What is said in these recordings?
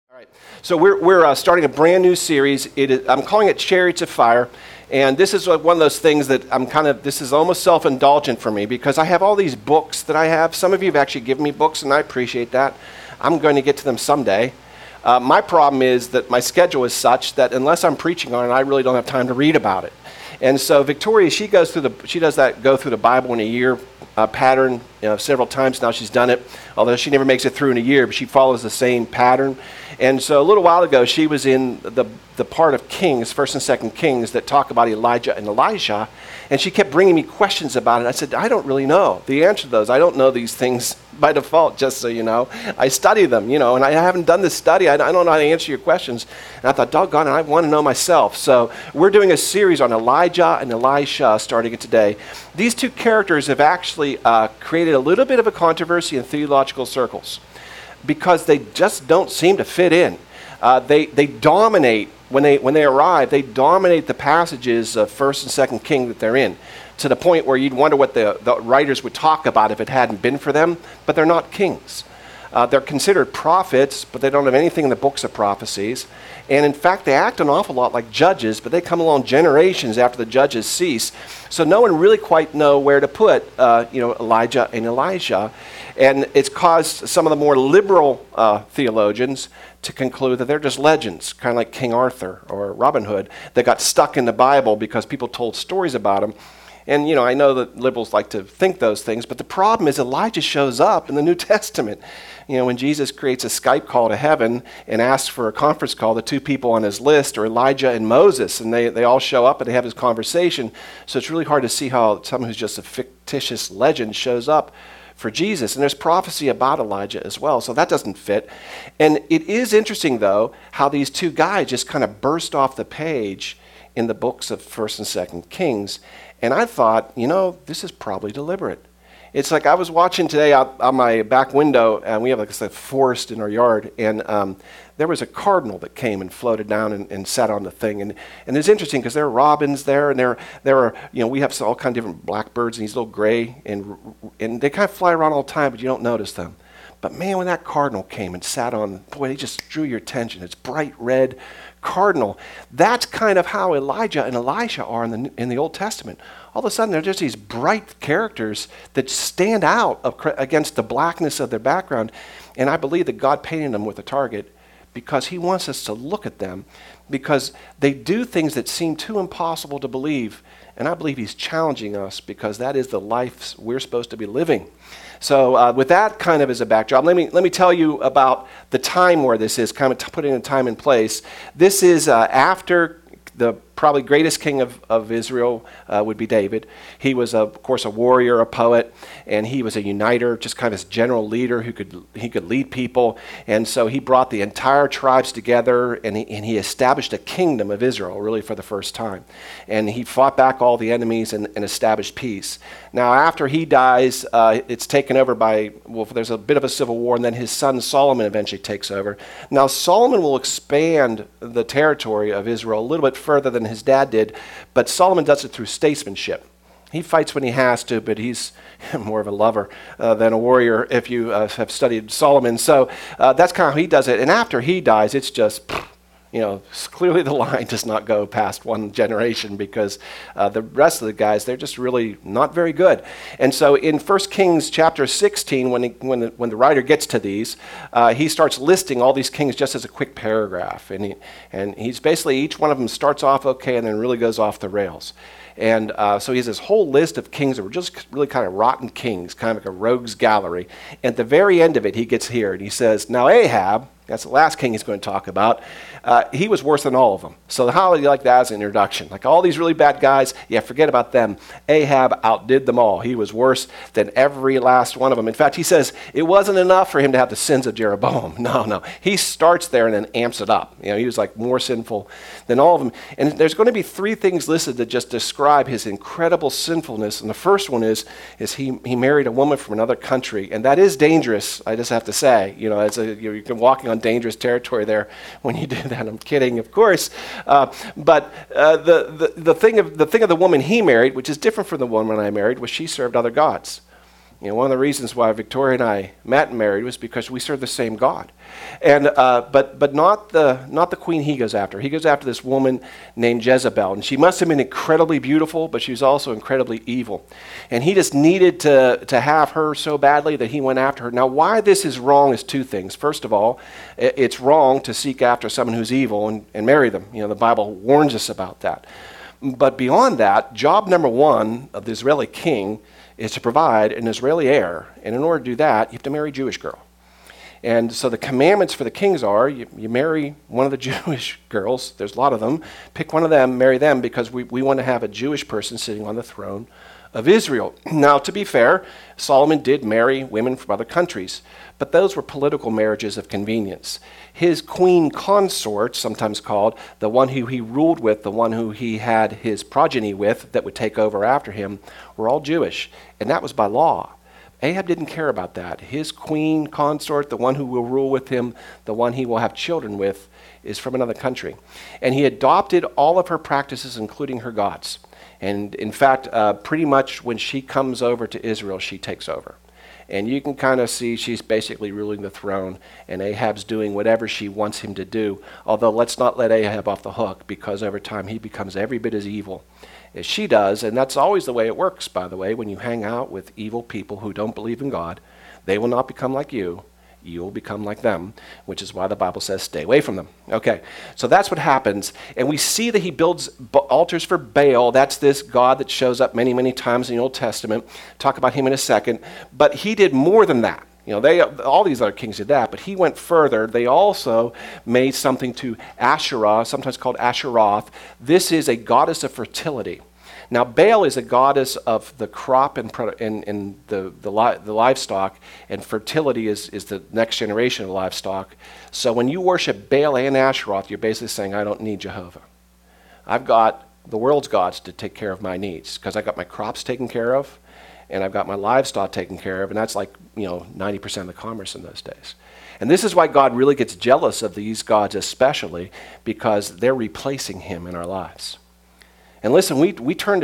All right, so we're starting a brand new series. I'm calling it Chariots of Fire, and this is one of those things that this is almost self-indulgent for me because I have all these books that I have. Some of you have actually given me books, and I appreciate that. I'm going to get to them someday. My problem is that my schedule is such that unless I'm preaching on it, I really don't have time to read about it. And so Victoria, go through the Bible in a year pattern. Several times now she's done it, although she never makes it through in a year, but she follows the same pattern. And so a little while ago, she was in the part of Kings, 1st and 2nd Kings, that talk about Elijah and Elisha, and she kept bringing me questions about it. I said, I don't really know the answer to those. I don't know these things by default, just so you know. I study them, and I haven't done this study. I don't know how to answer your questions. And I thought, doggone it, I want to know myself. So we're doing a series on Elijah and Elisha starting it today. These two characters have actually created a little bit of a controversy in theological circles because they just don't seem to fit in. They dominate, when they arrive, they dominate the passages of 1st and 2nd King that they're in, to the point where you'd wonder what the writers would talk about if it hadn't been for them, but they're not kings. They're considered prophets, but they don't have anything in the books of prophecies. And in fact, they act an awful lot like judges, but they come along generations after the judges cease. So no one really quite know where to put, Elijah and Elisha. And it's caused some of the more liberal theologians to conclude that they're just legends, kind of like King Arthur or Robin Hood, that got stuck in the Bible because people told stories about them. And, I know that liberals like to think those things, but the problem is Elijah shows up in the New Testament. When Jesus creates a Skype call to heaven and asks for a conference call, the two people on his list are Elijah and Moses, and they all show up and they have this conversation. So it's really hard to see how someone who's just a fictitious legend shows up for Jesus. And there's prophecy about Elijah as well, so that doesn't fit. And it is interesting, though, how these two guys just kind of burst off the page in the books of 1st and 2nd Kings. And I thought, this is probably deliberate. It's like I was watching today out on my back window, and we have like a forest in our yard, and there was a cardinal that came and floated down and sat on the thing. And it's interesting because there are robins there, and there are, we have all kinds of different blackbirds, and these little gray, and they kind of fly around all the time, but you don't notice them. But man, when that cardinal came and sat on, boy, they just drew your attention. It's bright red cardinal. That's kind of how Elijah and Elisha are in the Old Testament. All of a sudden, they're just these bright characters that stand out against the blackness of their background. And I believe that God painted them with a target because he wants us to look at them because they do things that seem too impossible to believe. And I believe he's challenging us because that is the life we're supposed to be living. So with that kind of as a backdrop, let me tell you about the time where this is, kind of putting a time and place. This is after the probably greatest king of Israel would be David. He was, of course, a warrior, a poet, and he was a uniter, just kind of a general leader who could lead people. And so he brought the entire tribes together, and he established a kingdom of Israel, really for the first time. And he fought back all the enemies and established peace. Now, after he dies, it's taken over there's a bit of a civil war, and then his son Solomon eventually takes over. Now, Solomon will expand the territory of Israel a little bit further than his dad did, but Solomon does it through statesmanship. He fights when he has to, but he's more of a lover than a warrior if you have studied Solomon. So that's kind of how he does it. And after he dies, it's just, clearly the line does not go past one generation because the rest of the guys, they're just really not very good. And so in 1 Kings chapter 16, when the writer gets to these, he starts listing all these kings just as a quick paragraph. And he's basically, each one of them starts off okay and then really goes off the rails. And so he has this whole list of kings that were just really kind of rotten kings, kind of like a rogues gallery. And at the very end of it, he gets here and he says, now Ahab, that's the last king he's going to talk about, he was worse than all of them. So how would you like that as an introduction? Like all these really bad guys, forget about them. Ahab outdid them all. He was worse than every last one of them. In fact, he says it wasn't enough for him to have the sins of Jeroboam. No. He starts there and then amps it up. He was like more sinful than all of them. And there's going to be three things listed that just describe his incredible sinfulness. And the first one is he married a woman from another country. And that is dangerous, I just have to say. You're walking on dangerous territory there when you do that. I'm kidding, of course. But the thing of the woman he married, which is different from the woman I married, was she served other gods. You know, one of the reasons why Victoria and I met and married was because we serve the same God. And but not the queen he goes after. He goes after this woman named Jezebel, and she must have been incredibly beautiful, but she was also incredibly evil. And he just needed to have her so badly that he went after her. Now, why this is wrong is two things. First of all, it's wrong to seek after someone who's evil and marry them. You know, the Bible warns us about that. But beyond that, job number one of the Israeli king is to provide an Israeli heir. And in order to do that, you have to marry a Jewish girl. And so the commandments for the kings are, you marry one of the Jewish girls. There's a lot of them. Pick one of them, marry them, because we want to have a Jewish person sitting on the throne of Israel. Now, to be fair, Solomon did marry women from other countries, but those were political marriages of convenience. His queen consort, sometimes called, the one who he ruled with, the one who he had his progeny with that would take over after him, were all Jewish, and that was by law. Ahab didn't care about that. His queen consort, the one who will rule with him, the one he will have children with, is from another country. And he adopted all of her practices, including her gods. And in fact, pretty much when she comes over to Israel, she takes over. And you can kind of see she's basically ruling the throne, and Ahab's doing whatever she wants him to do. Although let's not let Ahab off the hook, because over time he becomes every bit as evil as she does. And that's always the way it works, by the way. When you hang out with evil people who don't believe in God, they will not become like you. You will become like them, which is why the Bible says stay away from them. Okay, so that's what happens. And we see that he builds altars for Baal. That's this god that shows up many, many times in the Old Testament. Talk about him in a second. But he did more than that. You know, all these other kings did that, but he went further. They also made something to Asherah, sometimes called Asheroth. This is a goddess of fertility. Now, Baal is a goddess of the crop and the livestock, and fertility is the next generation of livestock. So when you worship Baal and Asheroth, you're basically saying, I don't need Jehovah. I've got the world's gods to take care of my needs, because I've got my crops taken care of, and I've got my livestock taken care of, and that's like 90% of the commerce in those days. And this is why God really gets jealous of these gods especially, because they're replacing him in our lives. And listen, we turn to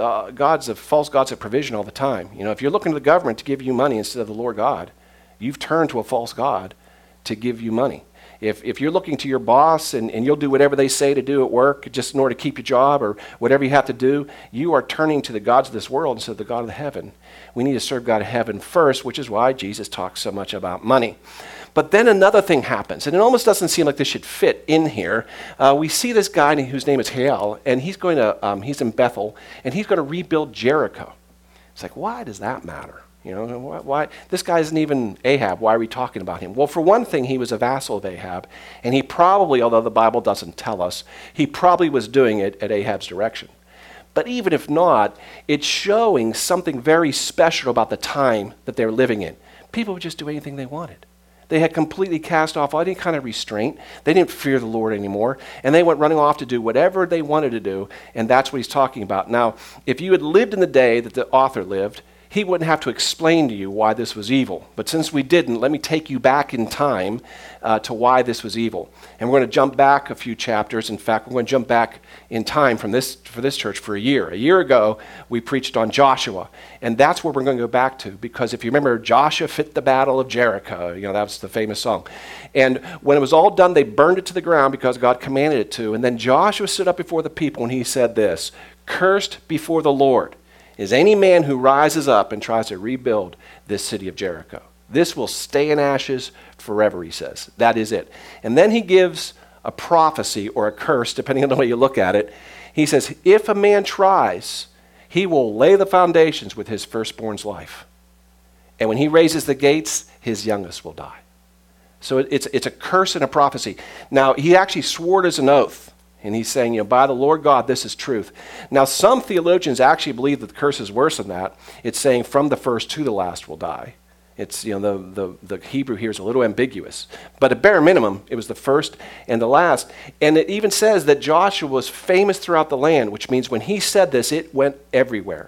false gods of provision all the time. You know, if you're looking to the government to give you money instead of the Lord God, you've turned to a false god to give you money. If you're looking to your boss and you'll do whatever they say to do at work just in order to keep your job or whatever you have to do, you are turning to the gods of this world instead of the God of heaven. We need to serve God of heaven first, which is why Jesus talks so much about money. But then another thing happens, and it almost doesn't seem like this should fit in here. We see this guy whose name is Hiel, and he's in Bethel, and he's going to rebuild Jericho. It's like, why does that matter? You know, why? This guy isn't even Ahab. Why are we talking about him? Well, for one thing, he was a vassal of Ahab, and he probably, although the Bible doesn't tell us, he probably was doing it at Ahab's direction. But even if not, it's showing something very special about the time that they were living in. People would just do anything they wanted. They had completely cast off any kind of restraint. They didn't fear the Lord anymore. And they went running off to do whatever they wanted to do. And that's what he's talking about. Now, if you had lived in the day that the author lived, he wouldn't have to explain to you why this was evil. But since we didn't, let me take you back in time to why this was evil. And we're going to jump back a few chapters. In fact, we're going to jump back in time for this church for a year. A year ago, we preached on Joshua. And that's where we're going to go back to. Because if you remember, Joshua fit the battle of Jericho. You know, that was the famous song. And when it was all done, they burned it to the ground because God commanded it to. And then Joshua stood up before the people and he said this, "Cursed before the Lord is any man who rises up and tries to rebuild this city of Jericho. This will stay in ashes forever," he says. That is it. And then he gives a prophecy or a curse, depending on the way you look at it. He says, if a man tries, he will lay the foundations with his firstborn's life. And when he raises the gates, his youngest will die. So it's a curse and a prophecy. Now, he actually swore it as an oath. And he's saying, by the Lord God, this is truth. Now, some theologians actually believe that the curse is worse than that. It's saying from the first to the last will die. It's, the Hebrew here is a little ambiguous. But at bare minimum, it was the first and the last. And it even says that Joshua was famous throughout the land, which means when he said this, it went everywhere.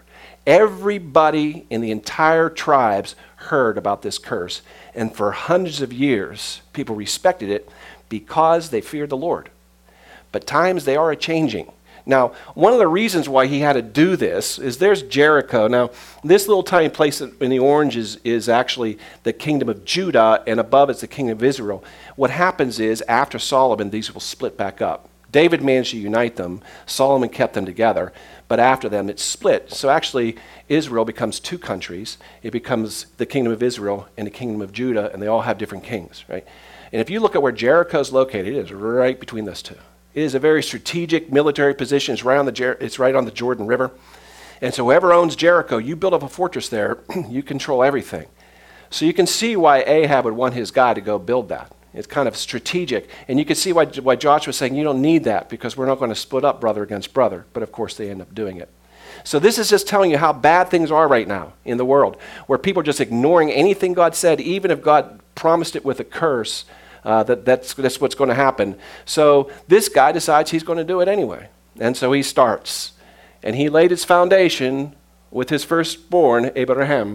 Everybody in the entire tribes heard about this curse. And for hundreds of years, people respected it because they feared the Lord. But times, they are a-changing. Now, one of the reasons why he had to do this is there's Jericho. Now, this little tiny place in the orange is actually the kingdom of Judah, and above it's the kingdom of Israel. What happens is, after Solomon, these will split back up. David managed to unite them. Solomon kept them together. But after them, it's split. So actually, Israel becomes two countries. It becomes the kingdom of Israel and the kingdom of Judah, and they all have different kings, right? And if you look at where Jericho is located, it is right between those two. It is a very strategic military position. It's right on the Jordan River. And so whoever owns Jericho, you build up a fortress there, you control everything. So you can see why Ahab would want his guy to go build that. It's kind of strategic. And you can see why Joshua was saying, you don't need that because we're not going to split up brother against brother. But of course they end up doing it. So this is just telling you how bad things are right now in the world, where people are just ignoring anything God said, even if God promised it with a curse. That's what's going to happen. So this guy decides he's going to do it anyway. And so he starts. And he laid his foundation with his firstborn, Abraham,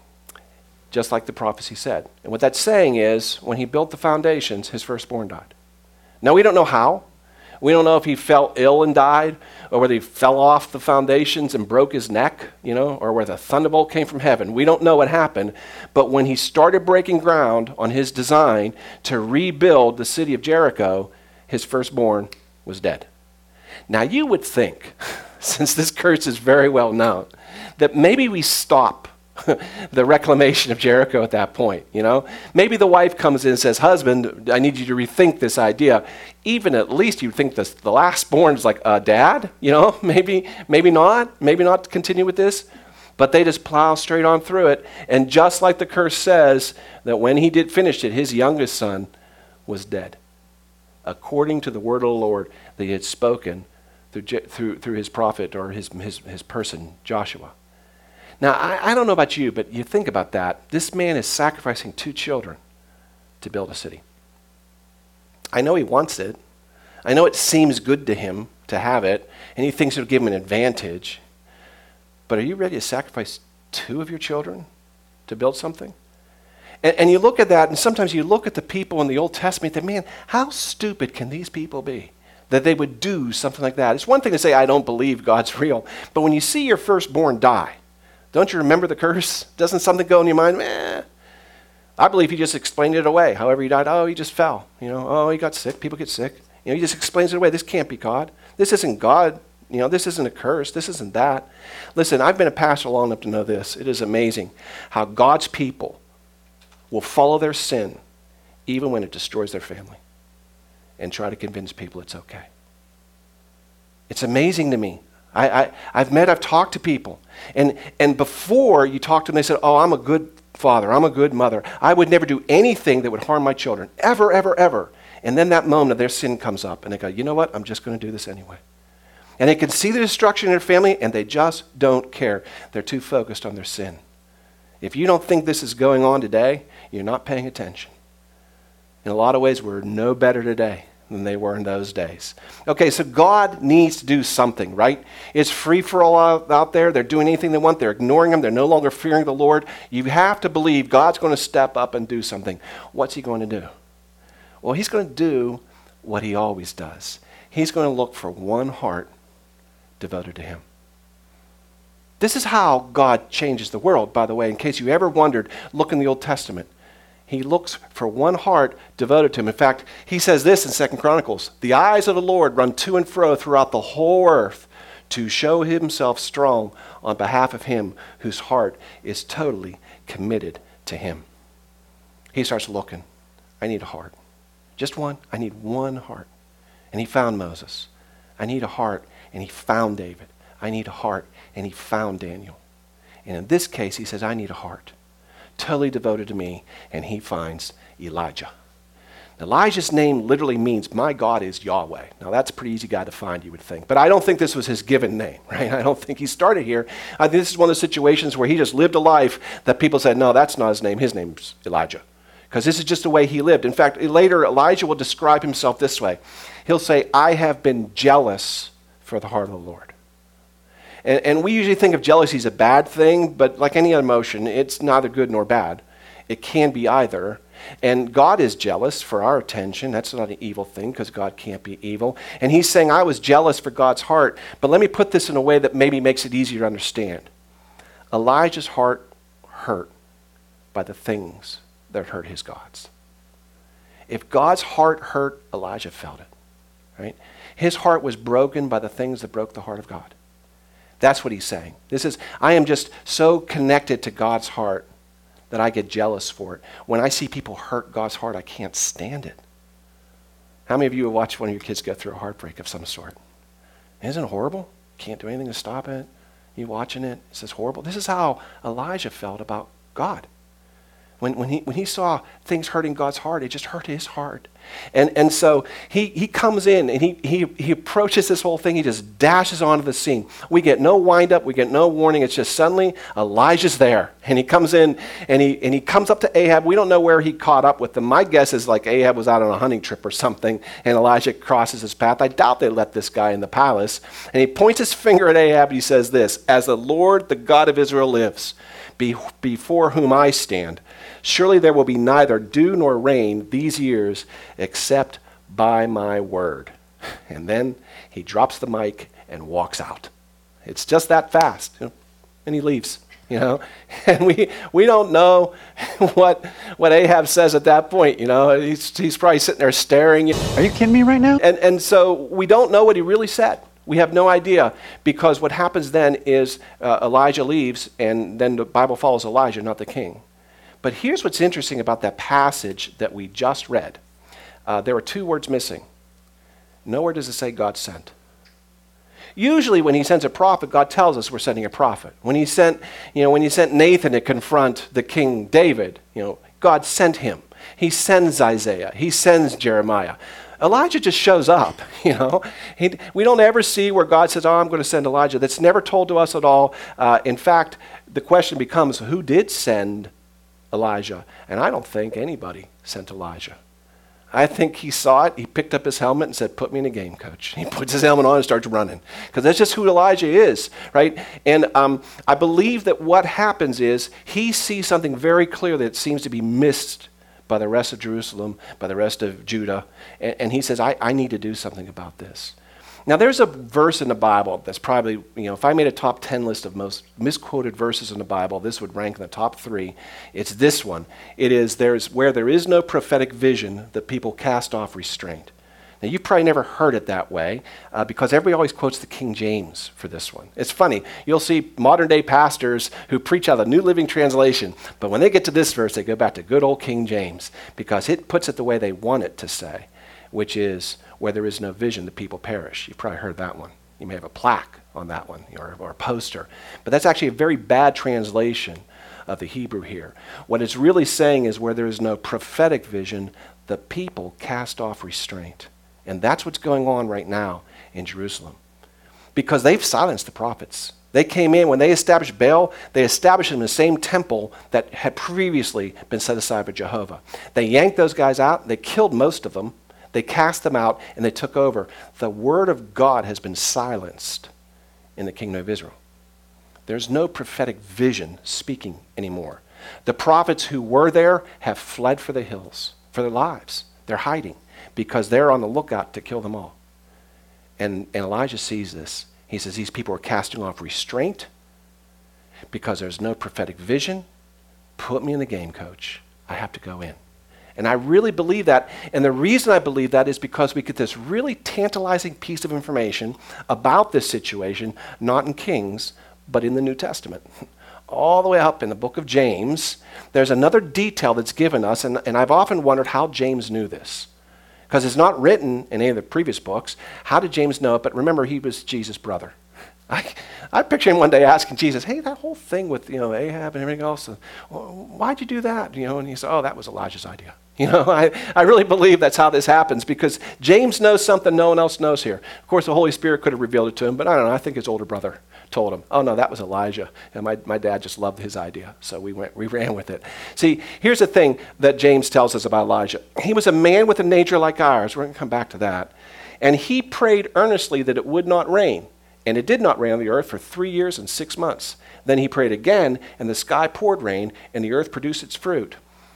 just like the prophecy said. And what that's saying is, when he built the foundations, his firstborn died. Now, we don't know how. We don't know if he fell ill and died, or whether he fell off the foundations and broke his neck, or whether a thunderbolt came from heaven. We don't know what happened. But when he started breaking ground on his design to rebuild the city of Jericho, his firstborn was dead. Now, you would think, since this curse is very well known, that maybe we stop the reclamation of Jericho at that point, Maybe the wife comes in and says, husband, I need you to rethink this idea. Even at least you'd think the last born is like, Dad, maybe not continue with this. But they just plow straight on through it. And just like the curse says, that when he did finish it, his youngest son was dead, according to the word of the Lord that he had spoken through his prophet or his person, Joshua. Now, I don't know about you, but you think about that. This man is sacrificing 2 children to build a city. I know he wants it. I know it seems good to him to have it, and he thinks it'll give him an advantage. But are you ready to sacrifice 2 of your children to build something? And you look at that, and sometimes you look at the people in the Old Testament and think, man, how stupid can these people be that they would do something like that? It's one thing to say, I don't believe God's real. But when you see your firstborn die, don't you remember the curse? Doesn't something go in your mind? I believe he just explained it away. However he died, he just fell. Oh, he got sick. People get sick. He just explains it away. This can't be God. This isn't God. This isn't a curse. This isn't that. Listen, I've been a pastor long enough to know this. It is amazing how God's people will follow their sin even when it destroys their family and try to convince people it's okay. It's amazing to me. I've talked to people, and before you talk to them, they said, I'm a good father, I'm a good mother. I would never do anything that would harm my children, ever, ever, ever. And then that moment of their sin comes up, and they go, you know what, I'm just going to do this anyway. And they can see the destruction in their family, and they just don't care. They're too focused on their sin. If you don't think this is going on today, you're not paying attention. In a lot of ways, we're no better today than they were in those days. Okay, so God needs to do something, right? It's free for all out there. They're doing anything they want. They're ignoring him. They're no longer fearing the Lord. You have to believe God's going to step up and do something. What's he going to do? Well, he's going to do what he always does. He's going to look for one heart devoted to him. This is how God changes the world, by the way. In case you ever wondered, look in the Old Testament. He looks for one heart devoted to him. In fact, he says this in 2 Chronicles, the eyes of the Lord run to and fro throughout the whole earth to show himself strong on behalf of him whose heart is totally committed to him. He starts looking. I need a heart. Just one. I need one heart. And he found Moses. I need a heart. And he found David. I need a heart. And he found Daniel. And in this case, he says, I need a heart. Totally devoted to me, and he finds Elijah. Elijah's name literally means, my God is Yahweh. Now that's a pretty easy guy to find, you would think. But I don't think this was his given name, right? I don't think he started here. I think this is one of those situations where he just lived a life that people said, no, that's not his name. His name's Elijah. Because this is just the way he lived. In fact, later Elijah will describe himself this way. He'll say, I have been jealous for the heart of the Lord. And we usually think of jealousy as a bad thing, but like any emotion, it's neither good nor bad. It can be either. And God is jealous for our attention. That's not an evil thing because God can't be evil. And he's saying, I was jealous for God's heart. But let me put this in a way that maybe makes it easier to understand. Elijah's heart hurt by the things that hurt his gods. If God's heart hurt, Elijah felt it, right? His heart was broken by the things that broke the heart of God. That's what he's saying. This is, I am just so connected to God's heart that I get jealous for it. When I see people hurt God's heart, I can't stand it. How many of you have watched one of your kids go through a heartbreak of some sort? Isn't it horrible? Can't do anything to stop it. You watching it, it's just horrible. This is how Elijah felt about God. When he saw things hurting God's heart, it just hurt his heart. And so he comes in and he approaches this whole thing. He just dashes onto the scene. We get no wind-up. We get no warning. It's just suddenly Elijah's there. And he comes in and he comes up to Ahab. We don't know where he caught up with them. My guess is like Ahab was out on a hunting trip or something, and Elijah crosses his path. I doubt they let this guy in the palace. And he points his finger at Ahab. He says this, "As the Lord, the God of Israel lives, before whom I stand, surely there will be neither dew nor rain these years except by my word." And then he drops the mic and walks out. It's just that fast. And he leaves, And we don't know what Ahab says at that point, He's probably sitting there staring. Are you kidding me right now? And so we don't know what he really said. We have no idea, because what happens then is Elijah leaves, and then the Bible follows Elijah, not the king. But here's what's interesting about that passage that we just read. There are two words missing. Nowhere does it say God sent. Usually when he sends a prophet, God tells us we're sending a prophet. When he sent Nathan to confront the king David, God sent him. He sends Isaiah. He sends Jeremiah. Elijah just shows up, We don't ever see where God says, I'm going to send Elijah. That's never told to us at all. In fact, the question becomes, who did send Elijah? And I don't think anybody sent Elijah. I think he saw it, he picked up his helmet and said, "Put me in a game, coach." He puts his helmet on and starts running, because that's just who Elijah is, right? And I believe that what happens is he sees something very clear that seems to be missed by the rest of Jerusalem, by the rest of Judah, and he says, I need to do something about this. Now, there's a verse in the Bible that's probably, if I made a top 10 list of most misquoted verses in the Bible, this would rank in the top 3. It's this one. It is, where there is no prophetic vision, the people cast off restraint. Now, you've probably never heard it that way, because everybody always quotes the King James for this one. It's funny. You'll see modern-day pastors who preach out of the New Living Translation, but when they get to this verse, they go back to good old King James, because it puts it the way they want it to say, which is, where there is no vision, the people perish. You've probably heard that one. You may have a plaque on that one, or a poster. But that's actually a very bad translation of the Hebrew here. What it's really saying is, where there is no prophetic vision, the people cast off restraint. And that's what's going on right now in Jerusalem. Because they've silenced the prophets. They came in, when they established Baal, they established him in the same temple that had previously been set aside for Jehovah. They yanked those guys out, they killed most of them, they cast them out, and they took over. The word of God has been silenced in the kingdom of Israel. There's no prophetic vision speaking anymore. The prophets who were there have fled for the hills, for their lives. They're hiding because they're on the lookout to kill them all. And Elijah sees this. He says, these people are casting off restraint because there's no prophetic vision. Put me in the game, coach. I have to go in. And I really believe that. And the reason I believe that is because we get this really tantalizing piece of information about this situation, not in Kings, but in the New Testament. All the way up in the book of James, there's another detail that's given us, and I've often wondered how James knew this. Because it's not written in any of the previous books. How did James know it? But remember, he was Jesus' brother. I picture him one day asking Jesus, "Hey, that whole thing with Ahab and everything else, why'd you do that?" And he said, "Oh, that was Elijah's idea." I really believe that's how this happens, because James knows something no one else knows here. Of course, the Holy Spirit could have revealed it to him, but I don't know. I think his older brother told him, "Oh no, that was Elijah," and my dad just loved his idea, so we ran with it. See, here's the thing that James tells us about Elijah. He was a man with a nature like ours. We're going to come back to that, and he prayed earnestly that it would not rain. And it did not rain on the earth for 3 years and 6 months. Then he prayed again, and the sky poured rain, and the earth produced its fruit.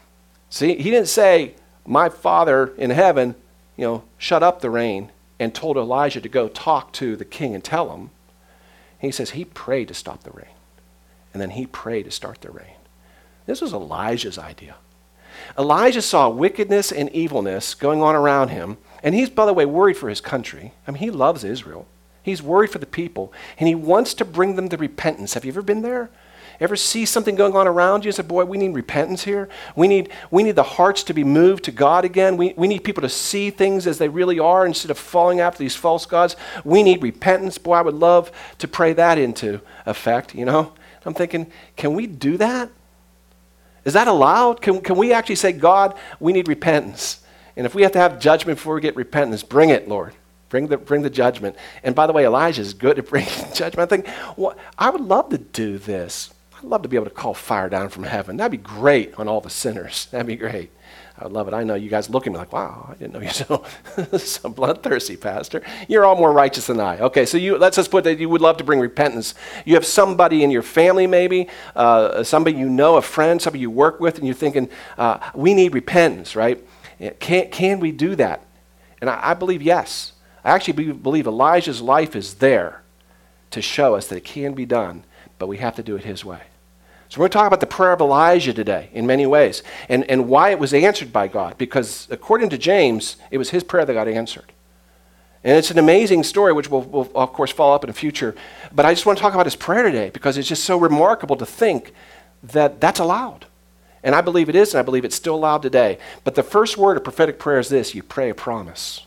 See, he didn't say, my Father in heaven, shut up the rain and told Elijah to go talk to the king and tell him. He says he prayed to stop the rain. And then he prayed to start the rain. This was Elijah's idea. Elijah saw wickedness and evilness going on around him. And he's, by the way, worried for his country. I mean, he loves Israel. He's worried for the people. And he wants to bring them to repentance. Have you ever been there? Ever see something going on around you and say, boy, we need repentance here. We need the hearts to be moved to God again. We need people to see things as they really are instead of falling after these false gods. We need repentance. Boy, I would love to pray that into effect, I'm thinking, can we do that? Is that allowed? Can we actually say, God, we need repentance? And if we have to have judgment before we get repentance, bring it, Lord. Bring the judgment. And by the way, Elijah is good at bringing judgment. I think, I would love to do this. I'd love to be able to call fire down from heaven. That'd be great on all the sinners. That'd be great. I would love it. I know you guys look at me like, wow, I didn't know you're so bloodthirsty, Pastor. You're all more righteous than I. Okay, so let's just put that you would love to bring repentance. You have somebody in your family maybe, somebody you know, a friend, somebody you work with, and you're thinking, we need repentance, right? Can we do that? And I believe yes. I actually believe Elijah's life is there to show us that it can be done, but we have to do it his way. So we're going to talk about the prayer of Elijah today in many ways and why it was answered by God, because according to James, it was his prayer that got answered. And it's an amazing story, which will of course follow up in the future. But I just want to talk about his prayer today because it's just so remarkable to think that that's allowed. And I believe it is, and I believe it's still allowed today. But the first word of prophetic prayer is this: you pray a promise.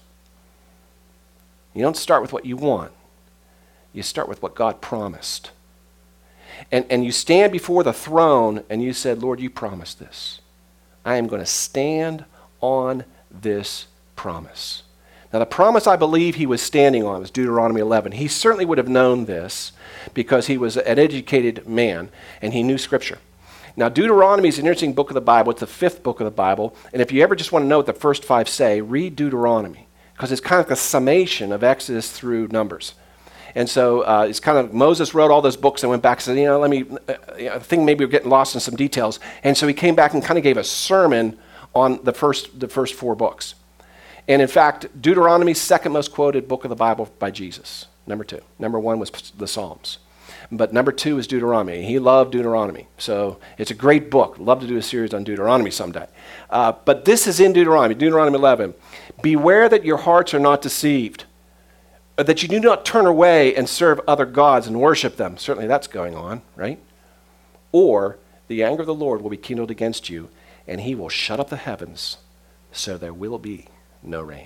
You don't start with what you want. You start with what God promised. And you stand before the throne and you said, Lord, you promised this. I am going to stand on this promise. Now, the promise I believe he was standing on was Deuteronomy 11. He certainly would have known this because he was an educated man and he knew Scripture. Now, Deuteronomy is an interesting book of the Bible. It's the fifth book of the Bible. And if you ever just want to know what the first five say, read Deuteronomy, because it's kind of like a summation of Exodus through Numbers. And so it's kind of, Moses wrote all those books and went back and said, I think maybe we're getting lost in some details. And so he came back and kind of gave a sermon on the first four books. And in fact, Deuteronomy is second most quoted book of the Bible by Jesus, number 2. Number 1 was the Psalms. But number 2 is Deuteronomy. He loved Deuteronomy. So it's a great book. Love to do a series on Deuteronomy someday. But this is in Deuteronomy 11. Beware that your hearts are not deceived, that you do not turn away and serve other gods and worship them. Certainly that's going on, right? Or the anger of the Lord will be kindled against you, and he will shut up the heavens, so there will be no rain.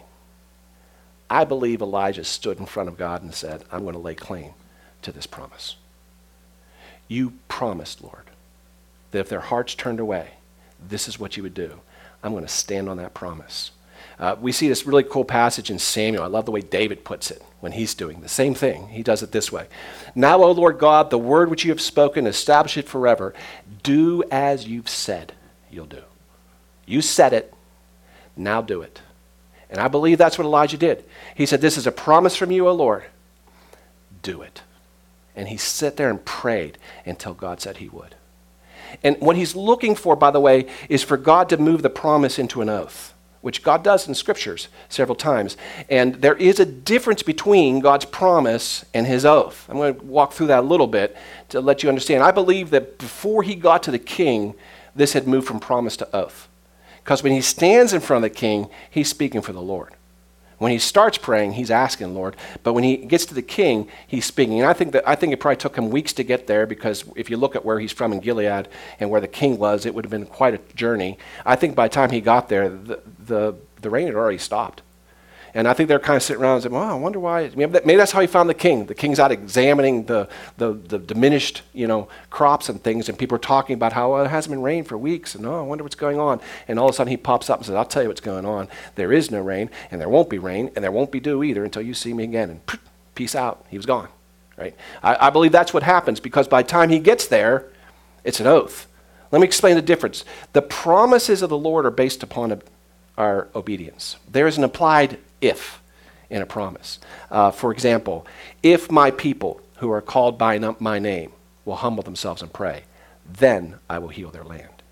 I believe Elijah stood in front of God and said, I'm going to lay claim to this promise. You promised, Lord, that if their hearts turned away, this is what you would do. I'm going to stand on that promise. We see this really cool passage in Samuel. I love the way David puts it when he's doing the same thing. He does it this way. Now, O Lord God, the word which you have spoken, establish it forever. Do as you've said you'll do. You said it. Now do it. And I believe that's what Elijah did. He said, this is a promise from you, O Lord. Do it. And he sat there and prayed until God said he would. And what he's looking for, by the way, is for God to move the promise into an oath, which God does in scriptures several times. And there is a difference between God's promise and his oath. I'm going to walk through that a little bit to let you understand. I believe that before he got to the king, this had moved from promise to oath. Because when he stands in front of the king, he's speaking for the Lord. When he starts praying, he's asking Lord. But when he gets to the king, he's speaking. And I think it probably took him weeks to get there, because if you look at where he's from in Gilead and where the king was, it would have been quite a journey. I think by the time he got there, the rain had already stopped. And I think they're kind of sitting around and saying, well, I wonder why. Maybe that's how he found the king. The king's out examining the diminished, crops and things, and people are talking about how it hasn't been rain for weeks, and I wonder what's going on. And all of a sudden he pops up and says, I'll tell you what's going on. There is no rain, and there won't be rain, and there won't be dew either until you see me again. And peace out. He was gone. Right? I believe that's what happens, because by the time he gets there, it's an oath. Let me explain the difference. The promises of the Lord are based upon our obedience. There is an applied if in a promise. For example, if my people who are called by my name will humble themselves and pray, then I will heal their land.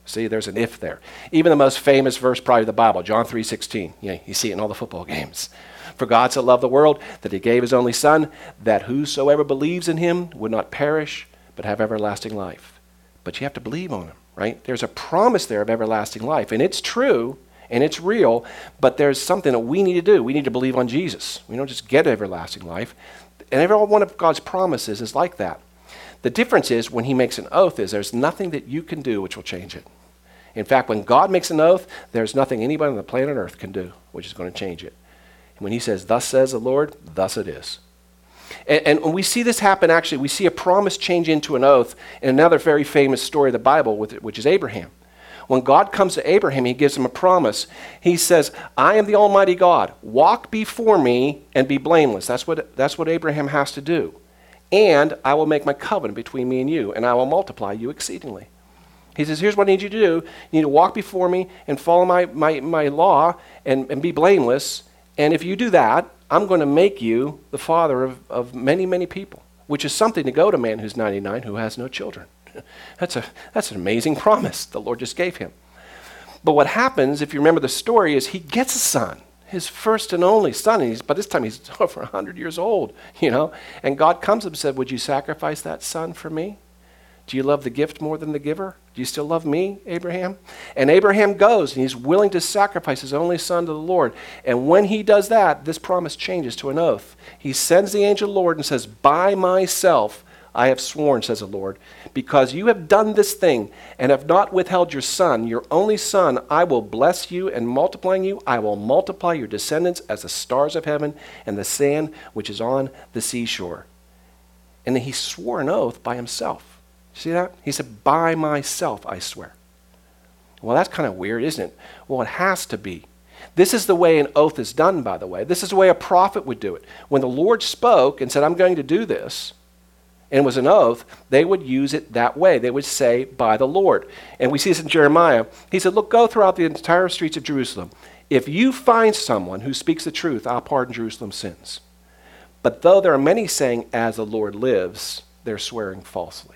See, there's an if there. Even the most famous verse probably of the Bible, John 3:16. You see it in all the football games. For God so loved the world that he gave his only Son, that whosoever believes in him would not perish, but have everlasting life. But you have to believe on him, right? There's a promise there of everlasting life. And it's true, and it's real, but there's something that we need to do. We need to believe on Jesus. We don't just get everlasting life. And every one of God's promises is like that. The difference is when he makes an oath is there's nothing that you can do which will change it. In fact, when God makes an oath, there's nothing anybody on the planet Earth can do which is going to change it. And when he says, thus says the Lord, thus it is. And we see this happen, actually, we see a promise change into an oath in another very famous story of the Bible, which is Abraham. When God comes to Abraham, he gives him a promise. He says, I am the Almighty God. Walk before me and be blameless. That's what Abraham has to do. And I will make my covenant between me and you, and I will multiply you exceedingly. He says, here's what I need you to do. You need to walk before me and follow my law and be blameless. And if you do that, I'm going to make you the father of many, many people, which is something to go to a man who's 99 who has no children. That's an amazing promise the Lord just gave him. But what happens, if you remember the story, is he gets a son, his first and only son. And by this time, he's over 100 years old, And God comes and said, would you sacrifice that son for me? Do you love the gift more than the giver? Do you still love me, Abraham? And Abraham goes, and he's willing to sacrifice his only son to the Lord. And when he does that, this promise changes to an oath. He sends the angel of the Lord and says, by myself I have sworn, says the Lord, because you have done this thing and have not withheld your son, your only son, I will bless you, and multiplying you, I will multiply your descendants as the stars of heaven and the sand which is on the seashore. And then he swore an oath by himself. See that? He said, by myself I swear. Well, that's kind of weird, isn't it? Well, it has to be. This is the way an oath is done, by the way. This is the way a prophet would do it. When the Lord spoke and said, I'm going to do this, and it was an oath, they would use it that way. They would say, by the Lord. And we see this in Jeremiah. He said, look, go throughout the entire streets of Jerusalem. If you find someone who speaks the truth, I'll pardon Jerusalem's sins. But though there are many saying, as the Lord lives, they're swearing falsely.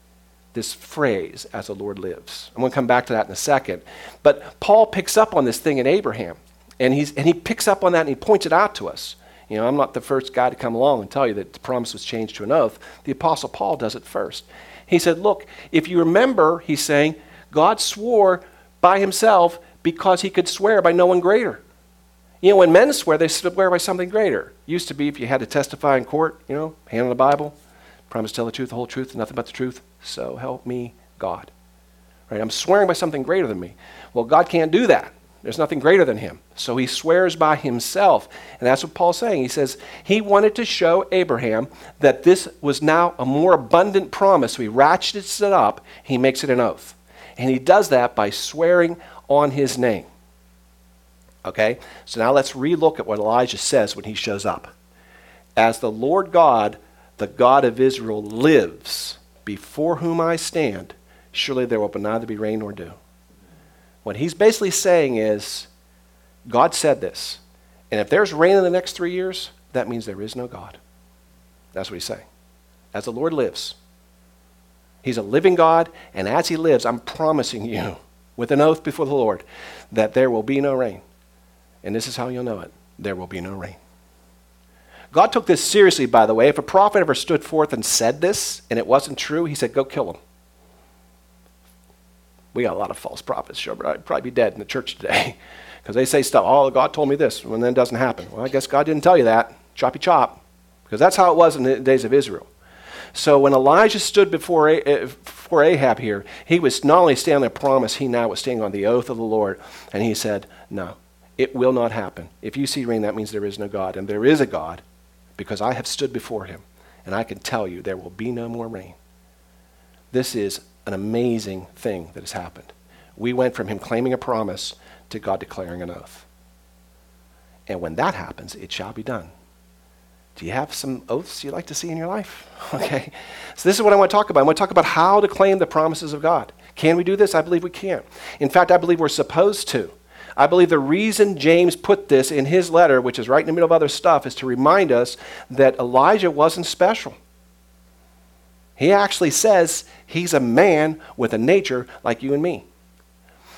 This phrase, as the Lord lives. I'm going to come back to that in a second. But Paul picks up on this thing in Abraham. And he picks up on that and he points it out to us. I'm not the first guy to come along and tell you that the promise was changed to an oath. The Apostle Paul does it first. He said, look, if you remember, he's saying, God swore by himself because he could swear by no one greater. When men swear, they swear by something greater. It used to be if you had to testify in court, hand on the Bible, promise to tell the truth, the whole truth, and nothing but the truth. So help me God. Right? I'm swearing by something greater than me. Well, God can't do that. There's nothing greater than him. So he swears by himself. And that's what Paul's saying. He says he wanted to show Abraham that this was now a more abundant promise. So he ratchets it up. He makes it an oath. And he does that by swearing on his name. Okay? So now let's relook at what Elijah says when he shows up. As the Lord God, the God of Israel, lives, before whom I stand, surely there will neither be rain nor dew. What he's basically saying is, God said this. And if there's rain in the next 3 years, that means there is no God. That's what he's saying. As the Lord lives. He's a living God, and as he lives, I'm promising you, with an oath before the Lord, that there will be no rain. And this is how you'll know it. There will be no rain. God took this seriously, by the way. If a prophet ever stood forth and said this, and it wasn't true, he said, go kill him. We got a lot of false prophets, sure, but I'd probably be dead in the church today because they say stuff, oh, God told me this, and then it doesn't happen. Well, I guess God didn't tell you that. Choppy chop. Because that's how it was in the days of Israel. So when Elijah stood before Ahab here, he was not only standing on a promise, he now was standing on the oath of the Lord, and he said, no, it will not happen. If you see rain, that means there is no God, and there is a God because I have stood before him, and I can tell you there will be no more rain. This is an amazing thing that has happened. We went from him claiming a promise to God declaring an oath. And when that happens, it shall be done. Do you have some oaths you'd like to see in your life? Okay. So this is what I want to talk about. I want to talk about how to claim the promises of God. Can we do this? I believe we can. In fact, I believe we're supposed to. I believe the reason James put this in his letter, which is right in the middle of other stuff, is to remind us that Elijah wasn't special. He actually says he's a man with a nature like you and me.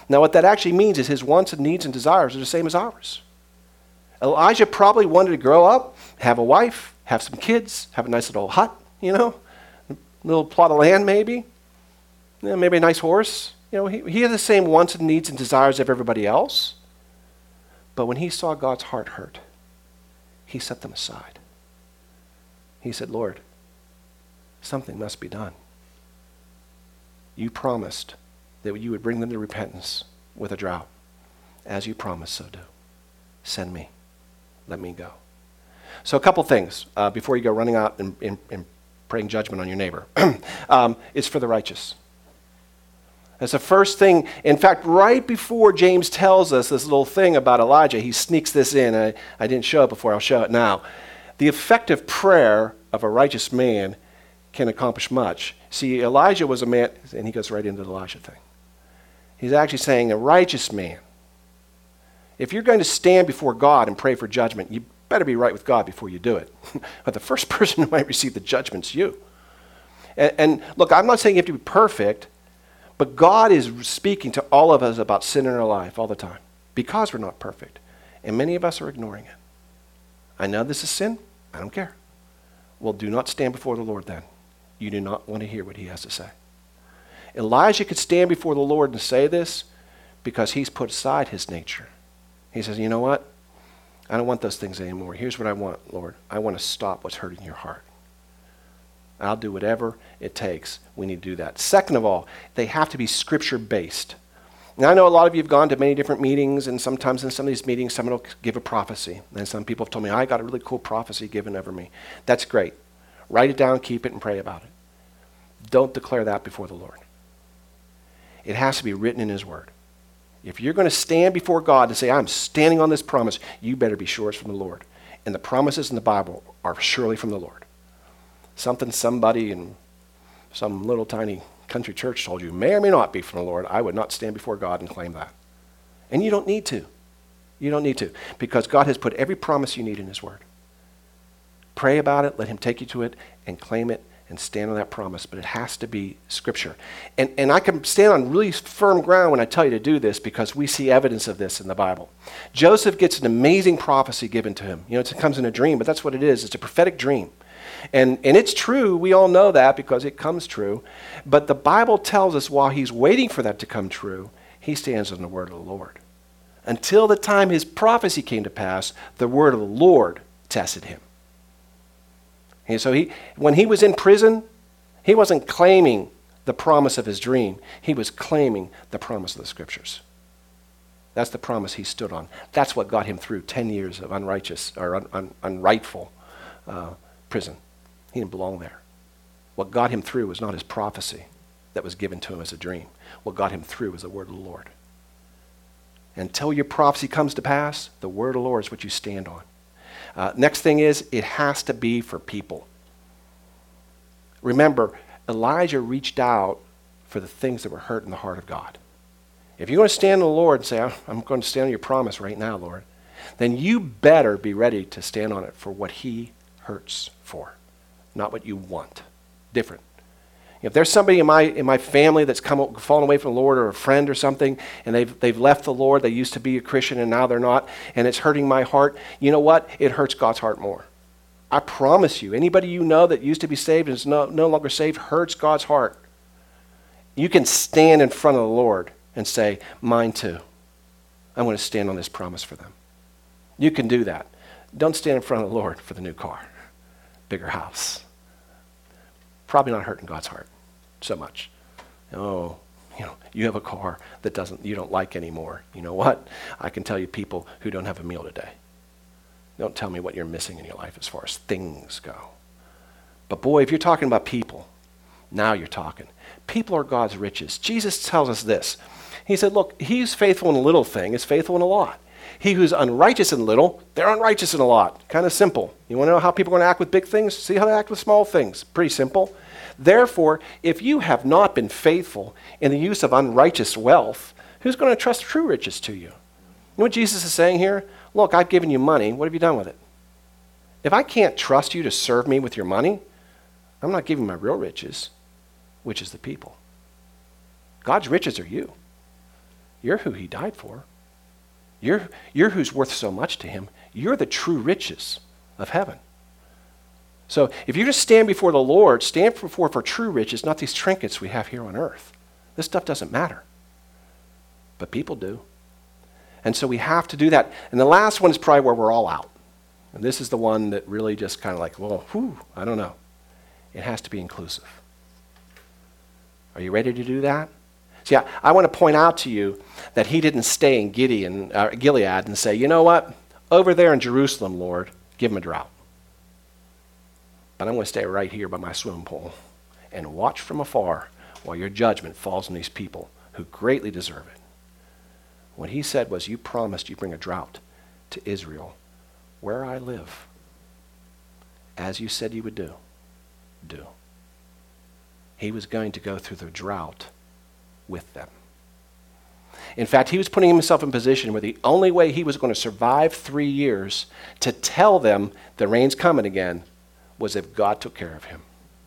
Now, what that actually means is his wants and needs and desires are the same as ours. Elijah probably wanted to grow up, have a wife, have some kids, have a nice little hut, a little plot of land maybe, maybe a nice horse. He had the same wants and needs and desires of everybody else. But when he saw God's heart hurt, he set them aside. He said, Lord, something must be done. You promised that you would bring them to repentance with a drought. As you promised, so do. Send me. Let me go. So a couple things before you go running out and praying judgment on your neighbor. It's for the righteous. That's the first thing. In fact, right before James tells us this little thing about Elijah, he sneaks this in. I didn't show it before. I'll show it now. The effective prayer of a righteous man can accomplish much. See, Elijah was a man, and he goes right into the Elisha thing. He's actually saying a righteous man. If you're going to stand before God and pray for judgment, you better be right with God before you do it. But the first person who might receive the judgment's you. And look, I'm not saying you have to be perfect, but God is speaking to all of us about sin in our life all the time because we're not perfect. And many of us are ignoring it. I know this is sin. I don't care. Well, do not stand before the Lord then. You do not want to hear what he has to say. Elijah could stand before the Lord and say this because he's put aside his nature. He says, you know what? I don't want those things anymore. Here's what I want, Lord. I want to stop what's hurting your heart. I'll do whatever it takes. We need to do that. Second of all, they have to be scripture-based. Now, I know a lot of you have gone to many different meetings, and sometimes in some of these meetings, someone will give a prophecy. And some people have told me, I got a really cool prophecy given over me. That's great. Write it down, keep it, and pray about it. Don't declare that before the Lord. It has to be written in his word. If you're going to stand before God and say, I'm standing on this promise, you better be sure it's from the Lord. And the promises in the Bible are surely from the Lord. Something somebody in some little tiny country church told you may or may not be from the Lord. I would not stand before God and claim that. And you don't need to. You don't need to, because God has put every promise you need in his word. Pray about it, let him take you to it, and claim it and stand on that promise, but it has to be scripture. And I can stand on really firm ground when I tell you to do this because we see evidence of this in the Bible. Joseph gets an amazing prophecy given to him. It comes in a dream, but that's what it is. It's a prophetic dream. And it's true. We all know that because it comes true. But the Bible tells us while he's waiting for that to come true, he stands on the word of the Lord. Until the time his prophecy came to pass, the word of the Lord tested him. And so when he was in prison, he wasn't claiming the promise of his dream. He was claiming the promise of the scriptures. That's the promise he stood on. That's what got him through 10 years of unrighteous or unrightful prison. He didn't belong there. What got him through was not his prophecy that was given to him as a dream. What got him through was the word of the Lord. Until your prophecy comes to pass, the word of the Lord is what you stand on. Next thing is, it has to be for people. Remember, Elijah reached out for the things that were hurt in the heart of God. If you're going to stand in the Lord and say, I'm going to stand on your promise right now, Lord, then you better be ready to stand on it for what he hurts for, not what you want. Different. If there's somebody in my family that's fallen away from the Lord, or a friend or something, and they've left the Lord, they used to be a Christian and now they're not, and it's hurting my heart, you know what? It hurts God's heart more. I promise you, anybody you know that used to be saved and is no longer saved hurts God's heart. You can stand in front of the Lord and say, mine too. I'm going to stand on this promise for them. You can do that. Don't stand in front of the Lord for the new car, bigger house. Probably not hurting God's heart so much. Oh, you have a car that you don't like anymore. You know what? I can tell you people who don't have a meal today. Don't tell me what you're missing in your life as far as things go. But boy, if you're talking about people, now you're talking. People are God's riches. Jesus tells us this. He said, look, he's faithful in a little thing is faithful in a lot. He who's unrighteous in little, they're unrighteous in a lot. Kind of simple. You want to know how people are going to act with big things? See how they act with small things. Pretty simple. Therefore, if you have not been faithful in the use of unrighteous wealth, who's going to trust true riches to you? You know what Jesus is saying here? Look, I've given you money. What have you done with it? If I can't trust you to serve me with your money, I'm not giving my real riches, which is the people. God's riches are you. You're who he died for. You're who's worth so much to him. You're the true riches of heaven. So if you just stand before the Lord, stand for true riches, not these trinkets we have here on earth. This stuff doesn't matter. But people do. And so we have to do that. And the last one is probably where we're all out. And this is the one that really just kind of like, well, I don't know. It has to be inclusive. Are you ready to do that? See, I want to point out to you that he didn't stay in Gilead and say, you know what? Over there in Jerusalem, Lord, give him a drought. But I'm going to stay right here by my swimming pool and watch from afar while your judgment falls on these people who greatly deserve it. What he said was, you promised you'd bring a drought to Israel where I live. As you said you would do. He was going to go through the drought with them. In fact, he was putting himself in a position where the only way he was going to survive 3 years to tell them the rain's coming again was if God took care of him.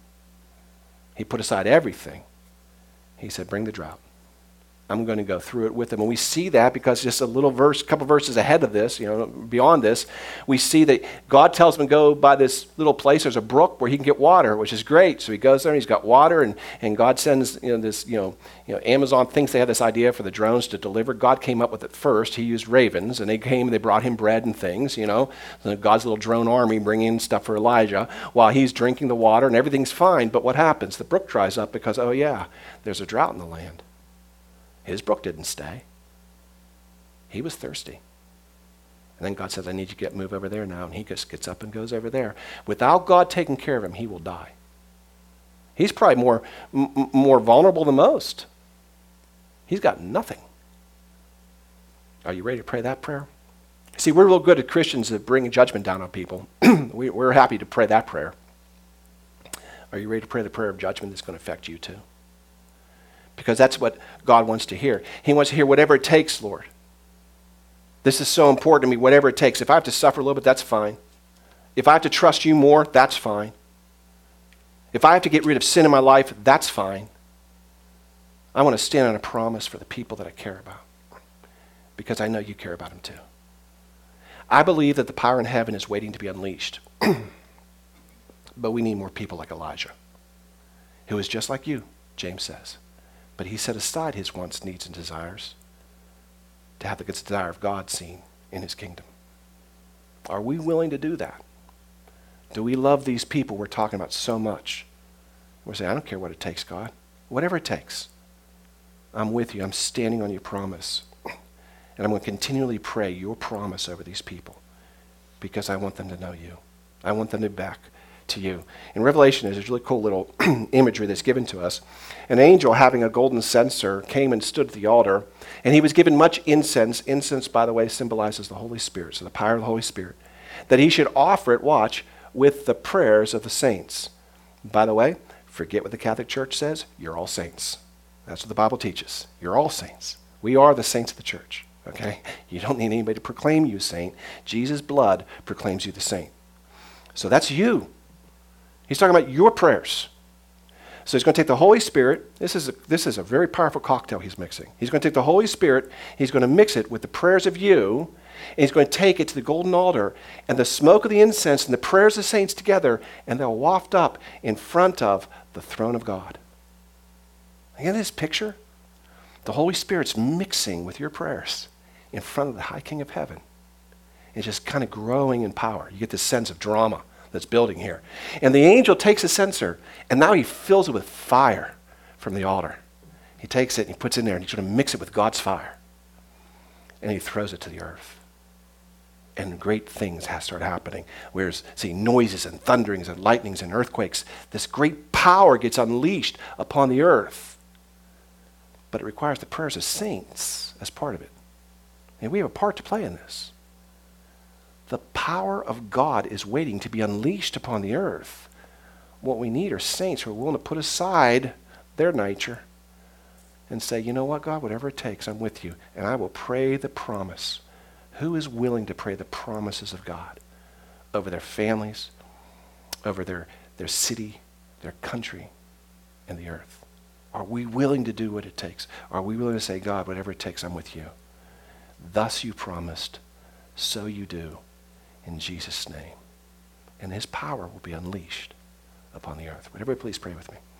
He put aside everything. He said, bring the drought. I'm going to go through it with them. And we see that because just a couple verses ahead of this, beyond this, we see that God tells him to go by this little place. There's a brook where he can get water, which is great. So he goes there and he's got water, and God sends Amazon thinks they have this idea for the drones to deliver. God came up with it first. He used ravens, and they came and they brought him bread and things, God's little drone army bringing stuff for Elijah while he's drinking the water, and everything's fine. But what happens? The brook dries up because, there's a drought in the land. His brook didn't stay. He was thirsty. And then God says, I need you to move over there now. And he just gets up and goes over there. Without God taking care of him, he will die. He's probably more vulnerable than most. He's got nothing. Are you ready to pray that prayer? See, we're real good at Christians at bringing judgment down on people. We're happy to pray that prayer. Are you ready to pray the prayer of judgment that's going to affect you too? Because that's what God wants to hear. He wants to hear whatever it takes, Lord. This is so important to me, whatever it takes. If I have to suffer a little bit, that's fine. If I have to trust you more, that's fine. If I have to get rid of sin in my life, that's fine. I want to stand on a promise for the people that I care about. Because I know you care about them too. I believe that the power in heaven is waiting to be unleashed. But we need more people like Elijah, who is just like you, James says. But he set aside his wants, needs, and desires to have the desire of God seen in his kingdom. Are we willing to do that? Do we love these people we're talking about so much? We're saying, I don't care what it takes, God. Whatever it takes. I'm with you. I'm standing on your promise. And I'm going to continually pray your promise over these people because I want them to know you. I want them to be back to you. In Revelation, there's a really cool little imagery that's given to us. An angel having a golden censer came and stood at the altar, and he was given much incense. Incense, by the way, symbolizes the Holy Spirit, so the power of the Holy Spirit, that he should offer it, watch, with the prayers of the saints. By the way, forget what the Catholic Church says. You're all saints. That's what the Bible teaches. You're all saints. We are the saints of the church, okay? You don't need anybody to proclaim you saint. Jesus' blood proclaims you the saint. So that's you. He's talking about your prayers. So he's going to take the Holy Spirit. This is a very powerful cocktail he's mixing. He's going to take the Holy Spirit. He's going to mix it with the prayers of you. And he's going to take it to the golden altar and the smoke of the incense and the prayers of the saints together, and they'll waft up in front of the throne of God. Again, this picture, the Holy Spirit's mixing with your prayers in front of the high King of heaven. It's just kind of growing in power. You get this sense of drama that's building here. And the angel takes a censer, and now he fills it with fire from the altar. He takes it and he puts it in there, and he's going to mix it with God's fire. And he throws it to the earth. And great things start happening. We're seeing noises and thunderings and lightnings and earthquakes. This great power gets unleashed upon the earth. But it requires the prayers of saints as part of it. And we have a part to play in this. The power of God is waiting to be unleashed upon the earth. What we need are saints who are willing to put aside their nature and say, you know what, God, whatever it takes, I'm with you. And I will pray the promise. Who is willing to pray the promises of God over their families, over their city, their country, and the earth? Are we willing to do what it takes? Are we willing to say, God, whatever it takes, I'm with you? Thus you promised, so you do, in Jesus' name. And his power will be unleashed upon the earth. Would everybody please pray with me?